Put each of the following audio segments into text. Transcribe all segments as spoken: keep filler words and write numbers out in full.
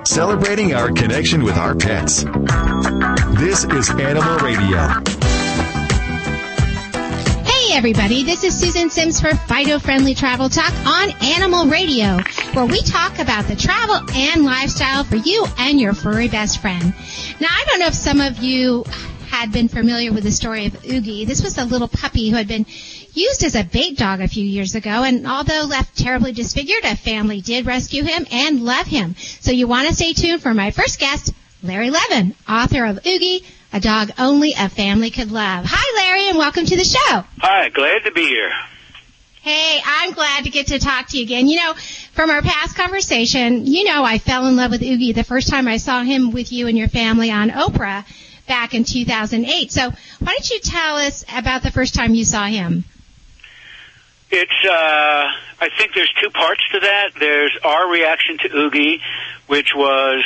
celebrating our connection with our pets. This is Animal Radio. Hey everybody, this is Susan Sims for Fido Friendly Travel Talk on Animal Radio, where we talk about the travel and lifestyle for you and your furry best friend. Now, I don't know if some of you had been familiar with the story of Oogie. This was a little puppy who had been used as a bait dog a few years ago, and although left terribly disfigured, a family did rescue him and love him. So you want to stay tuned for my first guest, Larry Levin, author of Oogie, A Dog Only a Family Could Love. Hi, Larry, and welcome to the show. Hi, glad to be here. Hey, I'm glad to get to talk to you again. You know, from our past conversation, you know I fell in love with Oogie the first time I saw him with you and your family on Oprah back in two thousand eight. So why don't you tell us about the first time you saw him? It's, uh, I think there's two parts to that. There's our reaction to Oogie, which was,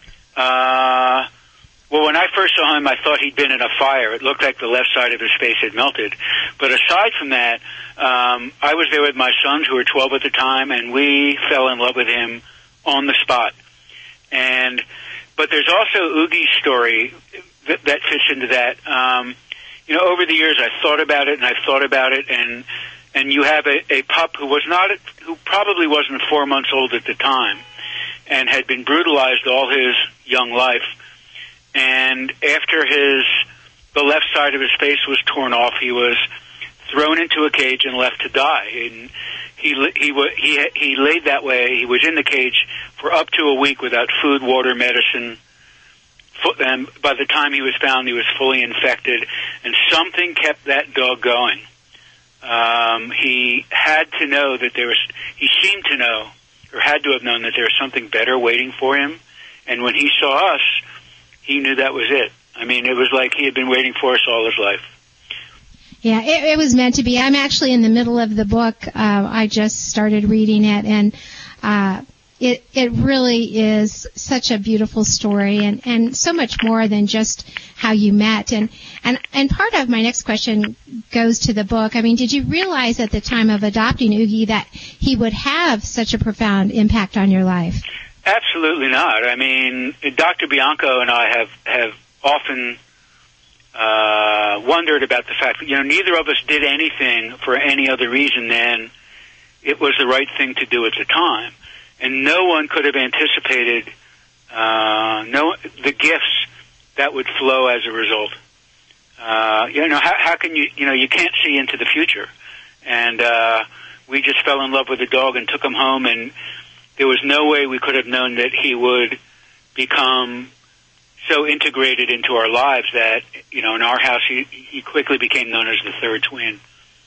uh, well, when I first saw him, I thought he'd been in a fire. It looked like the left side of his face had melted. But aside from that, um, I was there with my sons, who were twelve at the time, and we fell in love with him on the spot. And, but there's also Oogie's story that, that fits into that. Um, you know, over the years, I've thought about it, and I've thought about it, and and you have a, a pup who was not, who probably wasn't four months old at the time, and had been brutalized all his young life. And after his, the left side of his face was torn off, he was thrown into a cage and left to die. And he he he he laid that way. He was in the cage for up to a week without food, water, medicine. And by the time he was found, he was fully infected, and something kept that dog going. Um, he had to know that there was, he seemed to know, or had to have known that there was something better waiting for him. And when he saw us, he knew that was it. I mean, it was like he had been waiting for us all his life. Yeah, it, it was meant to be. I'm actually in the middle of the book. Uh, I just started reading it, and uh, it it really is such a beautiful story, and, and so much more than just how you met. And, and, and part of my next question goes to the book. I mean, did you realize at the time of adopting Oogie that he would have such a profound impact on your life? Absolutely not. I mean, Doctor Bianco and I have, have often uh, wondered about the fact that, you know, neither of us did anything for any other reason than it was the right thing to do at the time. And no one could have anticipated uh, no the gifts that would flow as a result. Uh, you know, how, how can you, you know, you can't see into the future. And uh, we just fell in love with the dog and took him home, and there was no way we could have known that he would become so integrated into our lives that, you know, in our house he, he quickly became known as the third twin.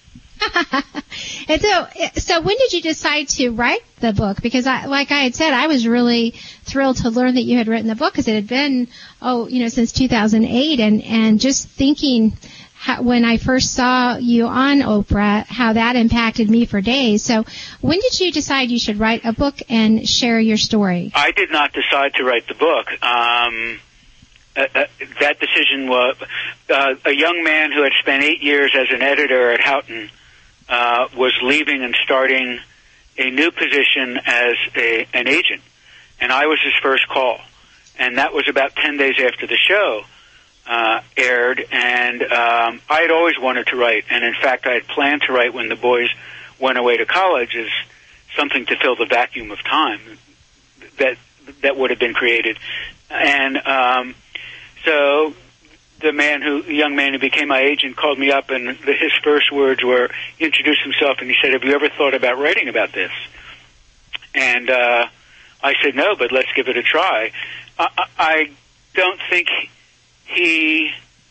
And so, so when did you decide to write the book? Because, I, like I had said, I was really thrilled to learn that you had written the book, because it had been, oh, you know, since two thousand eight, and and just thinking how, when I first saw you on Oprah, how that impacted me for days. So, when did you decide you should write a book and share your story? I did not decide to write the book. Um, uh, uh, that decision was uh, a young man who had spent eight years as an editor at Houghton. Uh, was leaving and starting a new position as a, an agent. And I was his first call. And that was about ten days after the show uh, aired. And um, I had always wanted to write. And, in fact, I had planned to write when the boys went away to college as something to fill the vacuum of time that that would have been created. And um, so the man who, the young man who became my agent called me up, and the, his first words were, he introduced himself, and he said, "Have you ever thought about writing about this?" And uh, I said, "No, but let's give it a try." I, I don't think he,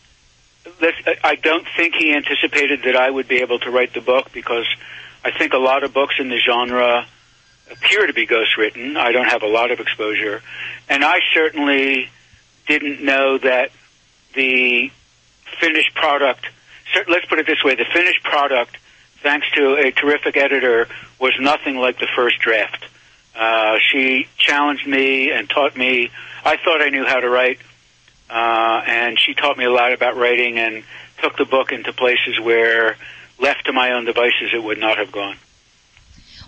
I don't think he anticipated that I would be able to write the book, because I think a lot of books in the genre appear to be ghostwritten. I don't have a lot of exposure, and I certainly didn't know that the finished product, let's put it this way, the finished product, thanks to a terrific editor, was nothing like the first draft. Uh, she challenged me and taught me. I thought I knew how to write, uh, and she taught me a lot about writing and took the book into places where, left to my own devices, it would not have gone.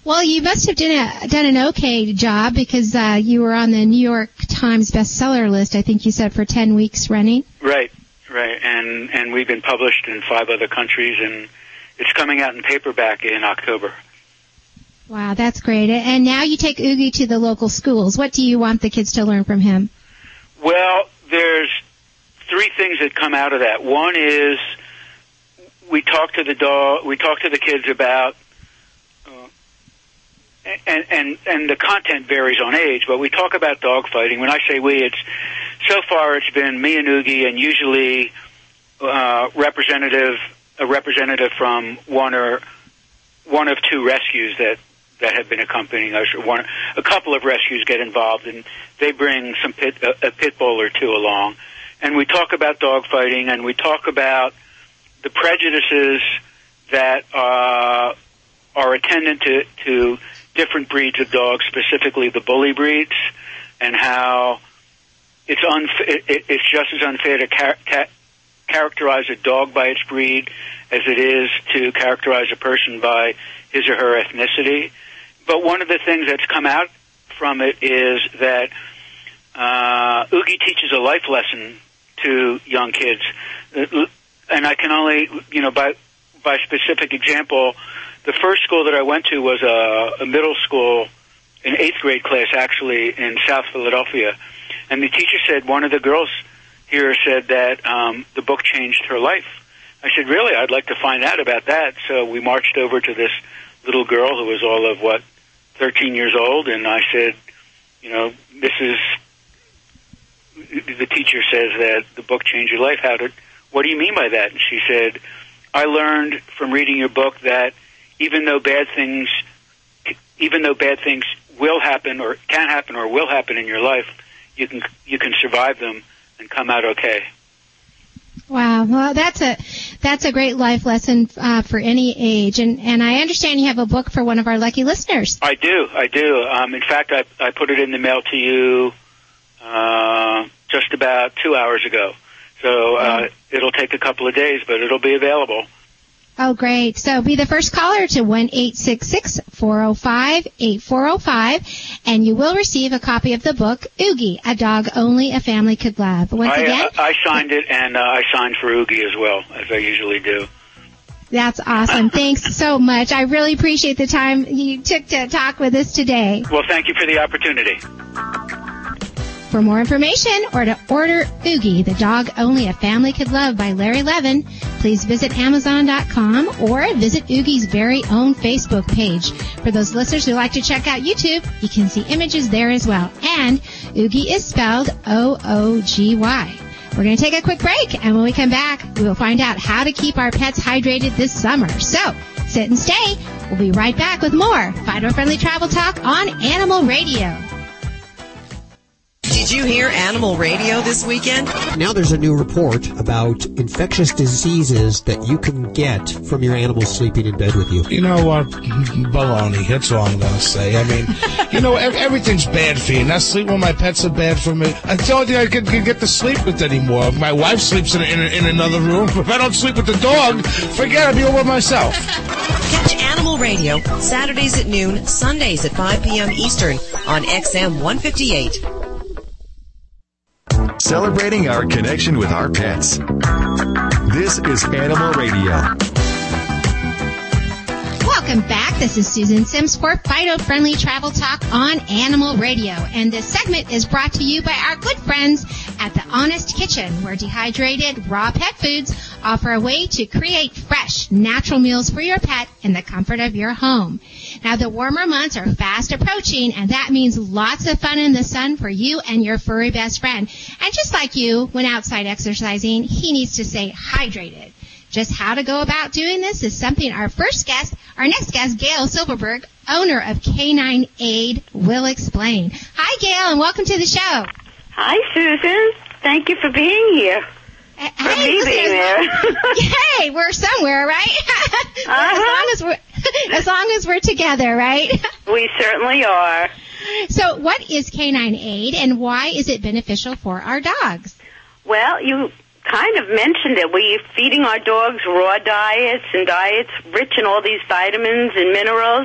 Well, you must have done, a, done an okay job because uh, you were on the New York Times bestseller list, I think you said, for ten weeks running. Right, right. And, and we've been published in five other countries, and it's coming out in paperback in October. Wow, that's great. And now you take Oogie to the local schools. What do you want the kids to learn from him? Well, there's three things that come out of that. One is we talk to the dog, we talk to the kids about, uh, and and and the content varies on age, but we talk about dog fighting. When I say we, it's so far it's been me and Oogie, and usually uh, representative a representative from one or one of two rescues that. that have been accompanying us. One, a couple of rescues get involved, and they bring some pit, a, a pit bull or two along. And we talk about dog fighting, and we talk about the prejudices that uh, are attendant to, to different breeds of dogs, specifically the bully breeds, and how it's unf- it, it's just as unfair to char- ca- characterize a dog by its breed as it is to characterize a person by his or her ethnicity. But one of the things that's come out from it is that uh, Oogie teaches a life lesson to young kids. And I can only, you know, by by specific example, the first school that I went to was a, a middle school, an eighth grade class actually in South Philadelphia. And the teacher said, one of the girls here said that um, the book changed her life. I said, really? I'd like to find out about that. So we marched over to this little girl who was all of, what, thirteen years old, and I said, you know, this is, the teacher says that the book changed your life. How did, what do you mean by that? And she said, I learned from reading your book that even though bad things, even though bad things will happen or can happen or will happen in your life, you can, you can survive them and come out okay. Wow, well, that's a that's a great life lesson uh, for any age, and and I understand you have a book for one of our lucky listeners. I do, I do. Um, in fact, I I put it in the mail to you uh, just about two hours ago. So uh, it'll take a couple of days, but it'll be available. Oh, great. So be the first caller to one eight six six, four oh five, eight four oh five, and you will receive a copy of the book, Oogie, A Dog Only a Family Could Love. Once I, again, uh, I signed it, and uh, I signed for Oogie as well, as I usually do. That's awesome. Thanks so much. I really appreciate the time you took to talk with us today. Well, thank you for the opportunity. For more information or to order Oogie, the dog only a family could love by Larry Levin, please visit Amazon dot com or visit Oogie's very own Facebook page. For those listeners who like to check out YouTube, you can see images there as well. And Oogie is spelled O O G Y. We're going to take a quick break, and when we come back, we will find out how to keep our pets hydrated this summer. So, sit and stay. We'll be right back with more Fido-Friendly Travel Talk on Animal Radio. Did you hear Animal Radio this weekend? Now there's a new report about infectious diseases that you can get from your animals sleeping in bed with you. You know what? Baloney. That's all I'm going to say. I mean, you know, everything's bad for you. Not sleeping with my pets are bad for me. That's the only thing I can, can get to sleep with anymore. If my wife sleeps in, in, in another room. If I don't sleep with the dog, forget it. I'll be over myself. Catch Animal Radio Saturdays at noon, Sundays at five p.m. Eastern on X M one fifty-eight. Celebrating our connection with our pets. This is Animal Radio. Welcome back. This is Susan Sims for Fido-Friendly Travel Talk on Animal Radio. And this segment is brought to you by our good friends at The Honest Kitchen, where dehydrated raw pet foods offer a way to create fresh, natural meals for your pet in the comfort of your home. Now, the warmer months are fast approaching, and that means lots of fun in the sun for you and your furry best friend. And just like you, when outside exercising, he needs to stay hydrated. Just how to go about doing this is something our first guest, our next guest, Gail Silverberg, owner of Canine Aid, will explain. Hi, Gail, and welcome to the show. Hi, Susan. Thank you for being here. Uh, for hey, me being there. Hey, we're somewhere, right? Uh-huh. As long as we're, as long as we're together, right? We certainly are. So, what is Canine Aid, and why is it beneficial for our dogs? Well, you kind of mentioned it. We're feeding our dogs raw diets and diets rich in all these vitamins and minerals.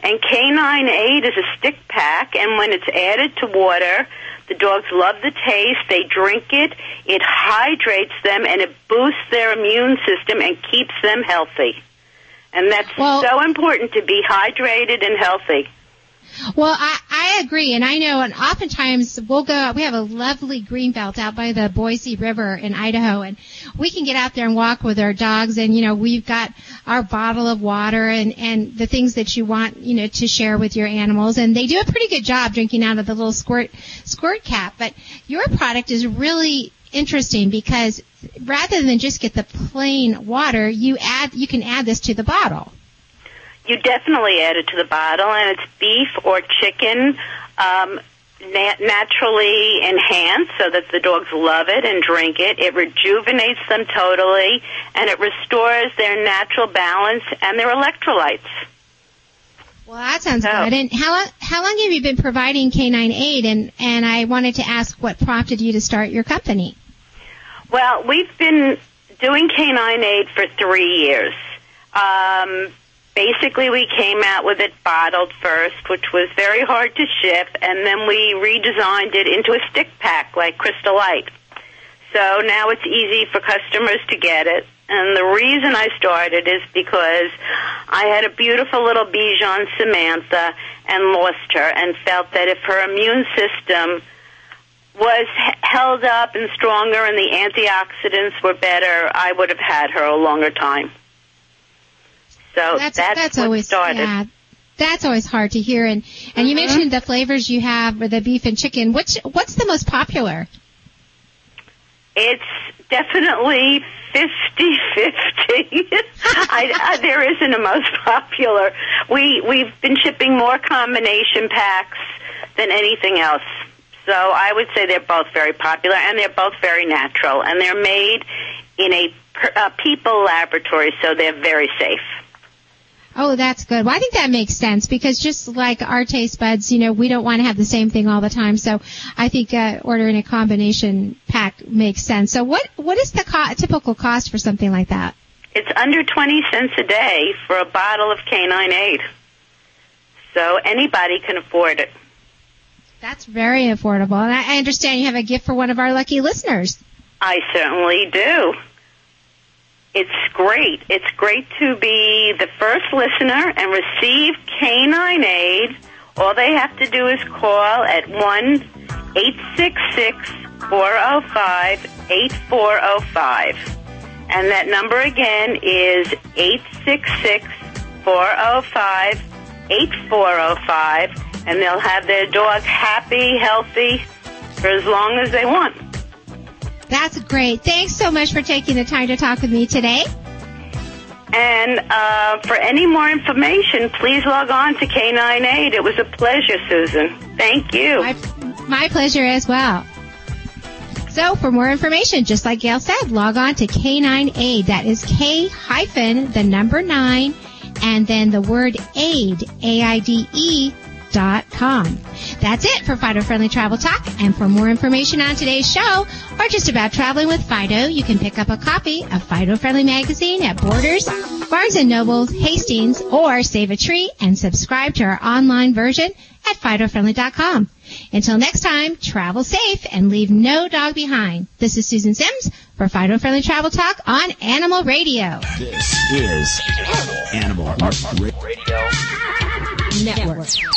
And Canine Aid is a stick pack, and when it's added to water, the dogs love the taste. They drink it. It hydrates them, and it boosts their immune system and keeps them healthy. And that's well, so important, to be hydrated and healthy. Well, I, I agree, and I know, and oftentimes we'll go, we have a lovely green belt out by the Boise River in Idaho, and we can get out there and walk with our dogs, and, you know, we've got our bottle of water and, and the things that you want, you know, to share with your animals, and they do a pretty good job drinking out of the little squirt, squirt cap, but your product is really interesting because rather than just get the plain water, you add, you can add this to the bottle. You definitely add it to the bottle, and it's beef or chicken, um, nat- naturally enhanced so that the dogs love it and drink it. It rejuvenates them totally, and it restores their natural balance and their electrolytes. Well, that sounds oh. good. And how long, how long have you been providing Canine Aid? And, and I wanted to ask what prompted you to start your company. Well, we've been doing Canine Aid for three years. Um... Basically, we came out with it bottled first, which was very hard to ship, and then we redesigned it into a stick pack like Crystal Light. So now it's easy for customers to get it. And the reason I started is because I had a beautiful little Bichon, Samantha, and lost her, and felt that if her immune system was held up and stronger and the antioxidants were better, I would have had her a longer time. So that's, that's, that's what always, started. Yeah, that's always hard to hear. And, and mm-hmm. you mentioned the flavors you have with the beef and chicken. Which, what's the most popular? It's definitely fifty-fifty. I, I, there isn't a most popular. We, we've been shipping more combination packs than anything else. So I would say they're both very popular, and they're both very natural. And they're made in a, a people laboratory, so they're very safe. Oh, that's good. Well, I think that makes sense because just like our taste buds, you know, we don't want to have the same thing all the time. So I think uh, ordering a combination pack makes sense. So what what is the co- typical cost for something like that? It's under twenty cents a day for a bottle of Canine Aid. So anybody can afford it. That's very affordable. And I, I understand you have a gift for one of our lucky listeners. I certainly do. It's great. It's great to be the first listener and receive Canine Aid. All they have to do is call at one eight six six, four oh five, eight four oh five. And that number again is eight six six, four oh five, eight four oh five. And they'll have their dog happy, healthy for as long as they want. That's great. Thanks so much for taking the time to talk with me today. And uh, for any more information, please log on to Canine Aid. It was a pleasure, Susan. Thank you. My, my pleasure as well. So for more information, just like Gail said, log on to Canine Aid. That is K hyphen the number nine and then the word aid, A I D E, dot com. That's it for Fido Friendly Travel Talk. And for more information on today's show or just about traveling with Fido, you can pick up a copy of Fido Friendly Magazine at Borders, Barnes and Noble, Hastings, or save a tree and subscribe to our online version at Fido Friendly dot com. Until next time, travel safe and leave no dog behind. This is Susan Sims for Fido Friendly Travel Talk on Animal Radio. This is Animal Radio Network.